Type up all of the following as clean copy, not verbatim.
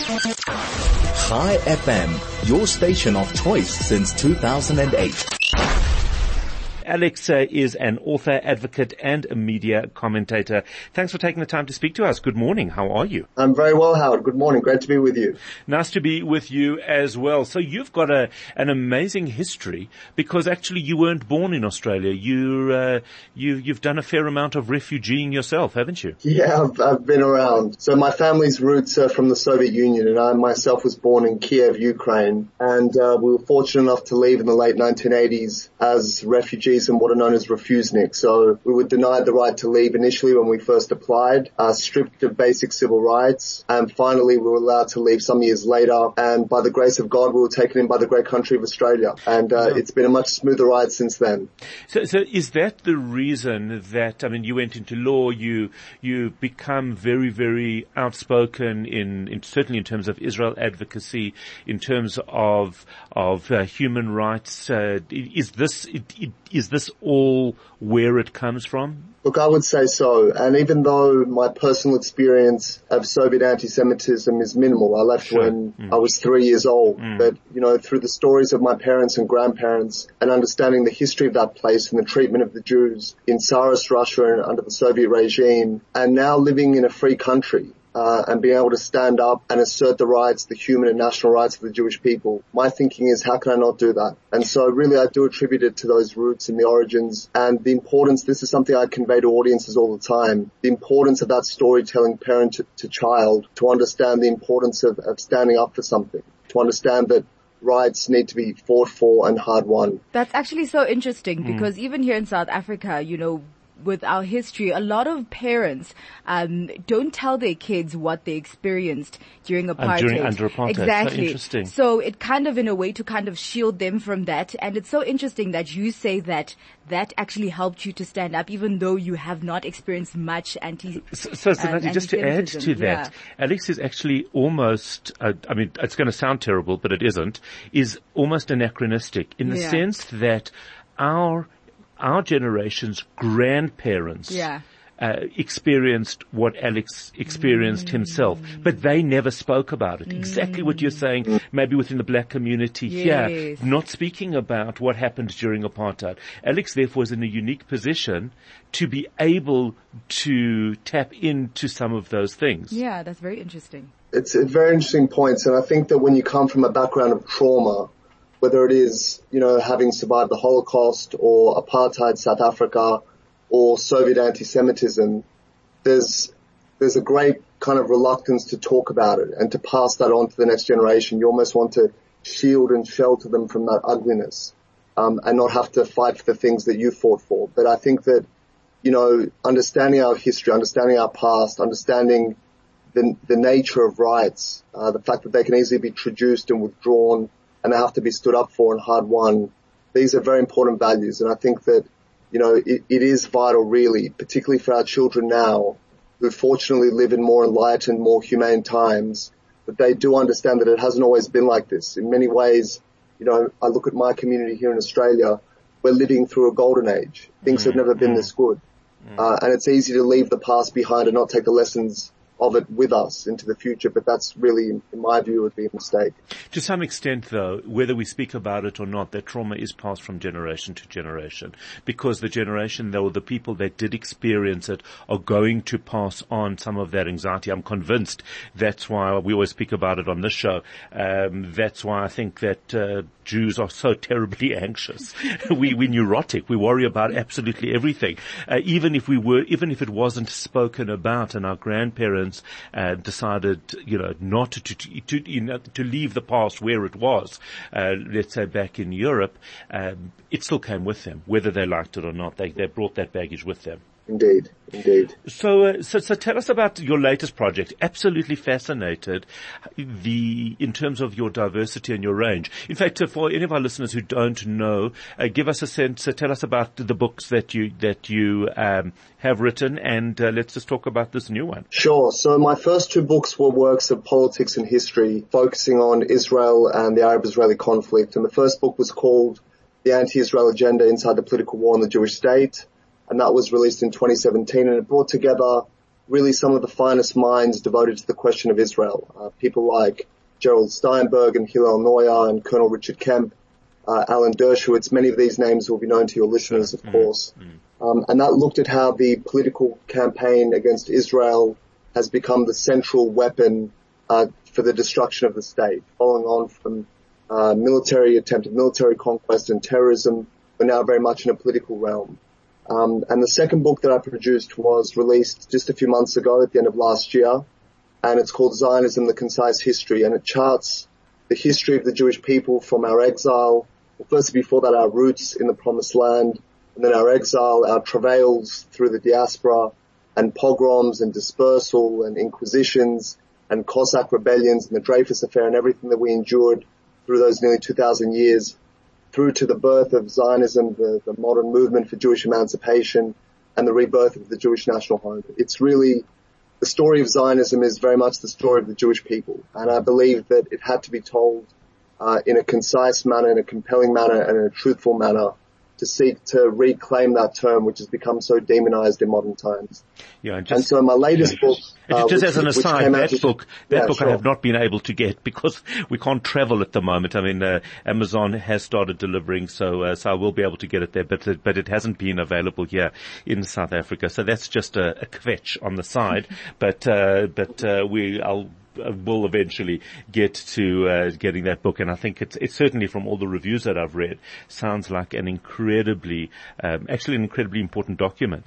Chai FM, your station of choice since 2008. Alex is an author, advocate, and a media commentator. Thanks for taking the time to speak to us. Good morning. How are you? I'm very well, Howard. Good morning. Great to be with you. Nice to be with you as well. So you've got an amazing history because actually you weren't born in Australia. You've done a fair amount of refugeeing yourself, haven't you? Yeah, I've been around. So my family's roots are from the Soviet Union, and I myself was born in Kiev, Ukraine. And we were fortunate enough to leave in the late 1980s as refugees and what are known as refuseniks. So we were denied the right to leave initially when we first applied, stripped of basic civil rights, and finally we were allowed to leave some years later. And by the grace of God, we were taken in by the great country of Australia. And it's been a much smoother ride since then. So is that the reason that, I mean, you went into law, you become very, very outspoken in certainly in terms of Israel advocacy, in terms of human rights? Is this all where it comes from? Look, I would say so. And even though my personal experience of Soviet anti-Semitism is minimal, I left when I was 3 years old. But, through the stories of my parents and grandparents and understanding the history of that place and the treatment of the Jews in Tsarist Russia and under the Soviet regime, and now living in a free country, and being able to stand up and assert the rights, the human and national rights of the Jewish people. My thinking is, how can I not do that? And so really I do attribute it to those roots and the origins and the importance. This is something I convey to audiences all the time. The importance of that storytelling parent to child, to understand the importance of standing up for something, to understand that rights need to be fought for and hard won. That's actually so interesting because even here in South Africa, with our history, a lot of parents don't tell their kids what they experienced during apartheid. Under apartheid. Exactly. So interesting. So it kind of, in a way, to kind of shield them from that. And it's so interesting that you say that actually helped you to stand up, even though you have not experienced much So Nati, just to add to that, Alex is actually almost, it's going to sound terrible, but it isn't, is almost anachronistic in the sense that our generation's grandparents experienced what Alex experienced himself, but they never spoke about it. Exactly what you're saying, maybe within the black community here, not speaking about what happened during apartheid. Alex, therefore, is in a unique position to be able to tap into some of those things. Yeah, that's very interesting. It's a very interesting point, and I think that when you come from a background of trauma, whether it is, having survived the Holocaust or apartheid South Africa or Soviet anti-Semitism, there's a great kind of reluctance to talk about it and to pass that on to the next generation. You almost want to shield and shelter them from that ugliness, and not have to fight for the things that you fought for. But I think that, understanding our history, understanding our past, understanding the nature of rights, the fact that they can easily be traduced and withdrawn, and they have to be stood up for and hard won. These are very important values. And I think that, it is vital really, particularly for our children now, who fortunately live in more enlightened, more humane times, that they do understand that it hasn't always been like this. In many ways, I look at my community here in Australia, we're living through a golden age. Things have never been this good. And it's easy to leave the past behind and not take the lessons of it with us into the future, but that's really, in my view, would be a mistake. To some extent, though, whether we speak about it or not, that trauma is passed from generation to generation, because the generation, though, the people that did experience it are going to pass on some of that anxiety. I'm convinced that's why we always speak about it on this show. That's why I think that Jews are so terribly anxious. We're neurotic. We worry about absolutely everything. Even if it wasn't spoken about, and our grandparents decided, not to leave the past where it was, let's say back in Europe, it still came with them, whether they liked it or not. They brought that baggage with them. Indeed. So tell us about your latest project. Absolutely fascinated in terms of your diversity and your range. In fact, for any of our listeners who don't know, give us a sense. Tell us about the books that you have written, and let's just talk about this new one. Sure. So my first two books were works of politics and history, focusing on Israel and the Arab-Israeli conflict. And the first book was called The Anti-Israel Agenda Inside the Political War in the Jewish State. And that was released in 2017, and it brought together really some of the finest minds devoted to the question of Israel. People like Gerald Steinberg and Hillel Neuer and Colonel Richard Kemp, Alan Dershowitz. Many of these names will be known to your listeners, of course. And that looked at how the political campaign against Israel has become the central weapon for the destruction of the state, following on from attempted military conquest and terrorism. We're now very much in a political realm. And the second book that I produced was released just a few months ago at the end of last year, and it's called Zionism, The Concise History, and it charts the history of the Jewish people from our exile, well, first before that our roots in the Promised Land, and then our exile, our travails through the diaspora, and pogroms and dispersal and inquisitions and Cossack rebellions and the Dreyfus Affair and everything that we endured through those nearly 2,000 years, through to the birth of Zionism, the modern movement for Jewish emancipation, and the rebirth of the Jewish national home. It's really, the story of Zionism is very much the story of the Jewish people, and I believe that it had to be told in a concise manner, in a compelling manner, and in a truthful manner, to seek to reclaim that term which has become so demonized in modern times. Yeah, and so my latest book... just as an aside, that book sure. I have not been able to get because we can't travel at the moment. I mean, Amazon has started delivering, so I will be able to get it there, but it hasn't been available here in South Africa. So that's just a kvetch on the side, but will eventually get to getting that book, and I think it's certainly, from all the reviews that I've read, sounds like an incredibly important document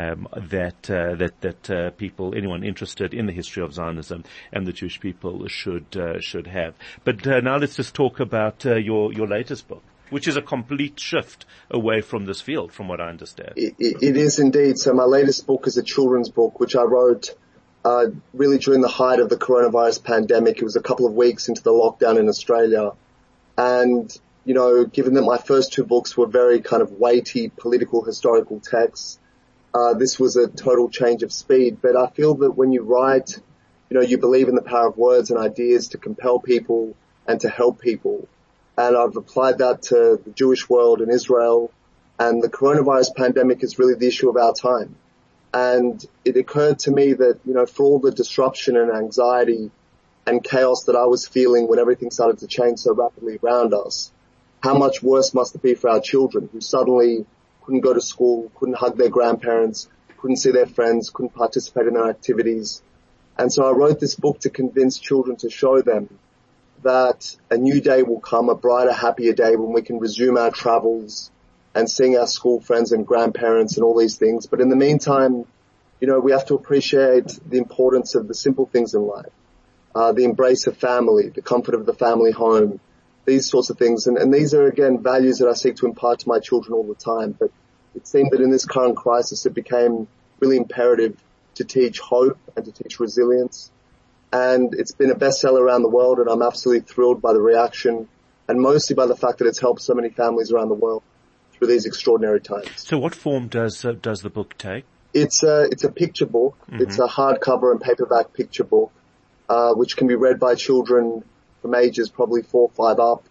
that people, anyone interested in the history of Zionism and the Jewish people should have. But now let's just talk about your latest book, which is a complete shift away from this field, from what I understand. It is indeed. So my latest book is a children's book, which I wrote really during the height of the coronavirus pandemic. It was a couple of weeks into the lockdown in Australia. And, you know, given that my first two books were very kind of weighty political historical texts, this was a total change of speed. But I feel that when you write, you know, you believe in the power of words and ideas to compel people and to help people. And I've applied that to the Jewish world and Israel. And the coronavirus pandemic is really the issue of our time. And it occurred to me that, you know, for all the disruption and anxiety and chaos that I was feeling when everything started to change so rapidly around us, how much worse must it be for our children who suddenly couldn't go to school, couldn't hug their grandparents, couldn't see their friends, couldn't participate in their activities. And so I wrote this book to convince children, to show them that a new day will come, a brighter, happier day when we can resume our travels and seeing our school friends and grandparents and all these things. But in the meantime, you know, we have to appreciate the importance of the simple things in life. The embrace of family, the comfort of the family home, these sorts of things. And these are, again, values that I seek to impart to my children all the time. But it seemed that in this current crisis, it became really imperative to teach hope and to teach resilience. And it's been a bestseller around the world, and I'm absolutely thrilled by the reaction, and mostly by the fact that it's helped so many families around the world through these extraordinary times. So what form does the book take? It's a picture book. Mm-hmm. It's a hardcover and paperback picture book, which can be read by children from ages probably 4 or 5 up,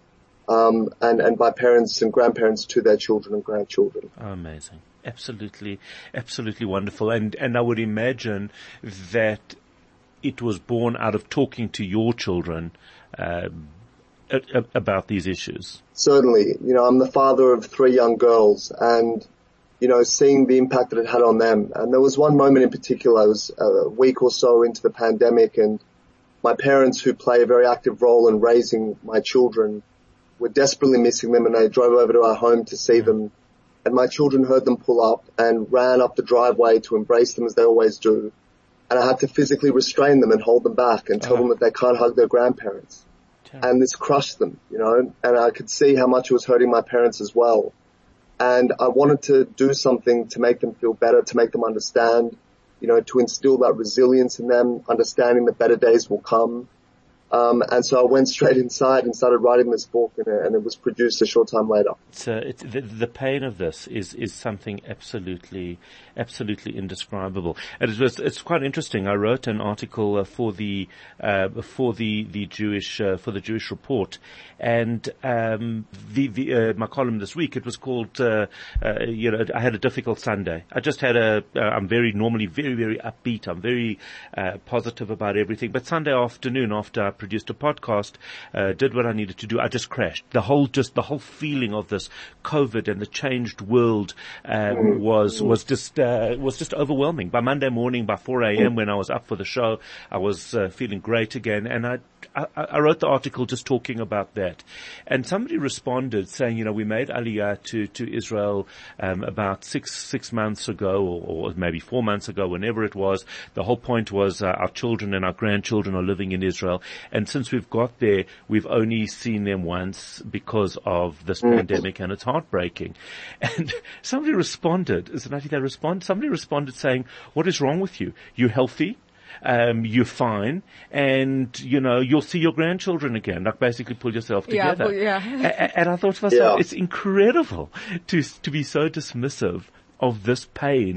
and by parents and grandparents to their children and grandchildren. Oh, amazing. Absolutely, absolutely wonderful. And I would imagine that it was born out of talking to your children, about these issues. Certainly. You know, I'm the father of 3 young girls, and, you know, seeing the impact that it had on them. And there was one moment in particular, it was a week or so into the pandemic, and my parents, who play a very active role in raising my children, were desperately missing them, and they drove over to our home to see them. And my children heard them pull up and ran up the driveway to embrace them as they always do. And I had to physically restrain them and hold them back and tell them that they can't hug their grandparents. And this crushed them, you know, and I could see how much it was hurting my parents as well. And I wanted to do something to make them feel better, to make them understand, you know, to instill that resilience in them, understanding that better days will come. And so I went straight inside and started writing this book, and it was produced a short time later. It's the pain of this is something absolutely indescribable. And it's quite interesting. I wrote an article for the Jewish Report, and my column this week, it was called I had a difficult Sunday. I just had I'm normally very, very upbeat. I'm very positive about everything. But Sunday afternoon, after I produced a podcast, did what I needed to do, I just crashed. The whole feeling of this COVID and the changed world was just overwhelming. By Monday morning, by 4 a.m. when I was up for the show, I was feeling great again, and I wrote the article just talking about that. And somebody responded saying, we made Aliyah to Israel about six months ago, or maybe 4 months ago, whenever it was. The whole point was our children and our grandchildren are living in Israel, and since we've got there, we've only seen them once because of this pandemic, and it's heartbreaking. And somebody responded, somebody responded saying, what is wrong with you? You're healthy. You're fine, and you'll see your grandchildren again. Like, basically pull yourself together. And I thought to myself, it's incredible to be so dismissive of this pain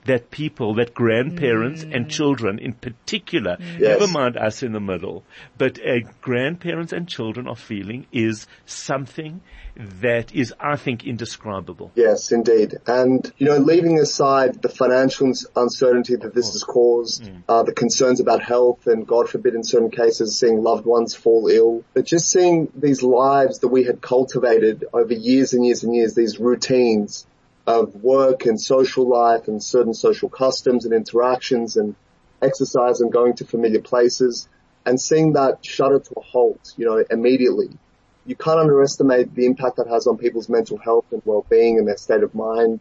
that grandparents and children in particular, never mind us in the middle, but grandparents and children are feeling is something that is, I think, indescribable. Yes, indeed. And, leaving aside the financial uncertainty that this has caused, the concerns about health, and God forbid in certain cases seeing loved ones fall ill, but just seeing these lives that we had cultivated over years and years and years, these routines of work and social life and certain social customs and interactions and exercise and going to familiar places, and seeing that shudder to a halt, immediately. You can't underestimate the impact that has on people's mental health and well-being and their state of mind.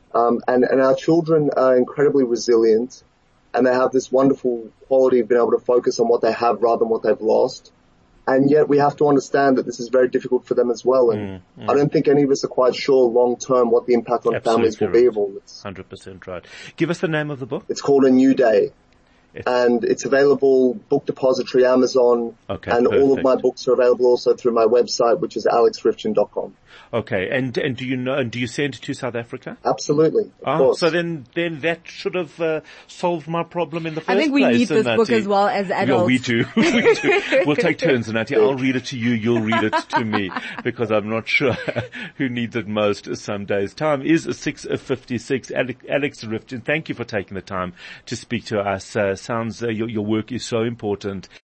And our children are incredibly resilient, and they have this wonderful quality of being able to focus on what they have rather than what they've lost. And yet we have to understand that this is very difficult for them as well. And I don't think any of us are quite sure long term what the impact on families will be of all this. 100% right. Give us the name of the book. It's called A New Day. And it's available, Book Depository, Amazon, and all of my books are available also through my website, which is alexrifchin.com. Okay, and do you send to South Africa? Absolutely, of course. So then that should have solved my problem in the first place. I think we need this book as well as adults. Yeah, we do. We'll take turns, Nati. I'll read it to you, you'll read it to me, because I'm not sure who needs it most some days. Time is 6:56. Alex Rifchin, thank you for taking the time to speak to us. Sounds your work is so important.